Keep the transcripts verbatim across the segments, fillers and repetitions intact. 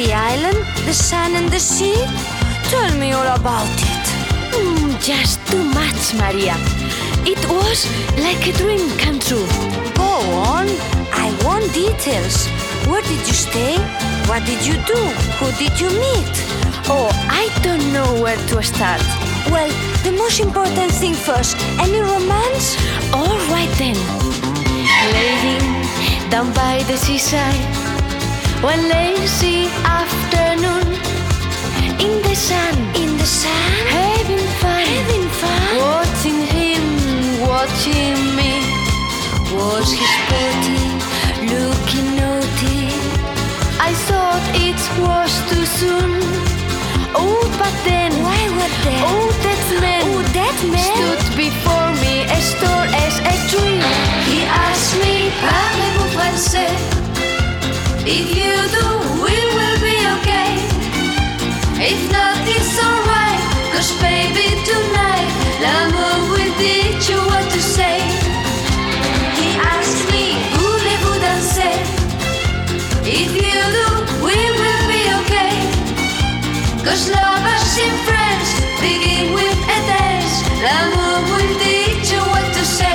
the island, the sun and the sea? Tell me all about it. Mm, just too much, Maria. It was like a dream come true. Go on. I want details. Where did you stay? What did you do? Who did you meet? Oh, I don't know where to start. Well, the most important thing first. Any romance? All right then. Laying down by the seaside, one lazy afternoon, in the sun, In the sun? having fun, Having fun? watching him, watching me. Was he sporty? Looking naughty? I thought it was too soon. Oh, but then, Why what then? oh, that man, Oh, that man? stood before me as tall as a tree. He asked me, parlez-vous français? If you do, we will be okay. If not, it's alright, cause baby tonight, l'amour will teach you what to say. He asked me, voulez-vous danser? If you do, we will be okay. Cause lovers in France begin with a dance. L'amour will teach you what to say.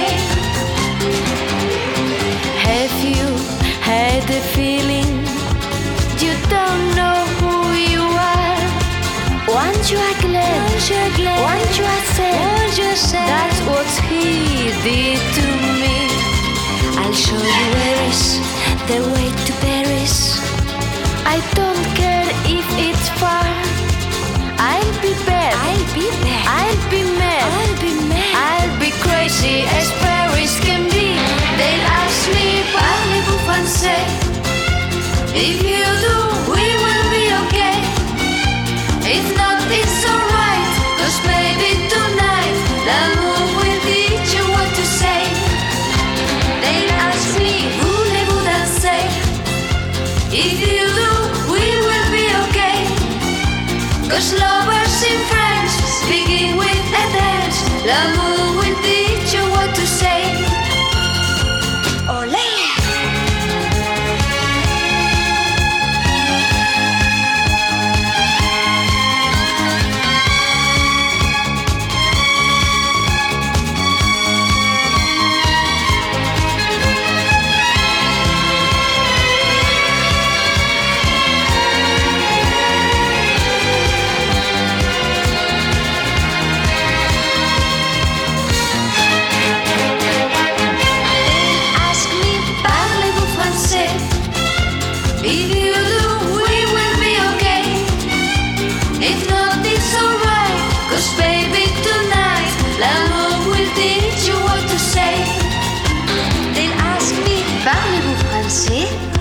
Have you had a feeling you don't know who you are? Once you are glad, Once you're glad, once you are sad, once you're sad, that's what he did to me. I'll show you where is the way to Paris. I don't care if it's far. I'll be bad, I'll be back. I'll be mad, I'll be mad. I'll be crazy as Paris can be. They'll ask me, parlez-vous français? If you do, we will be okay. If not, it's alright, cause baby tonight, l'amour will teach you what to say. They'll ask me, voulez-vous danser? If you do, we will be okay. Cause lovers in France begin with a dance. L'amour will teach you what to say. Olé! Ask me, parlez-vous français? If you do, we will be okay. If not, it's alright, cause baby tonight, l'amour will teach you what to say. They'll ask me, parlez-vous français?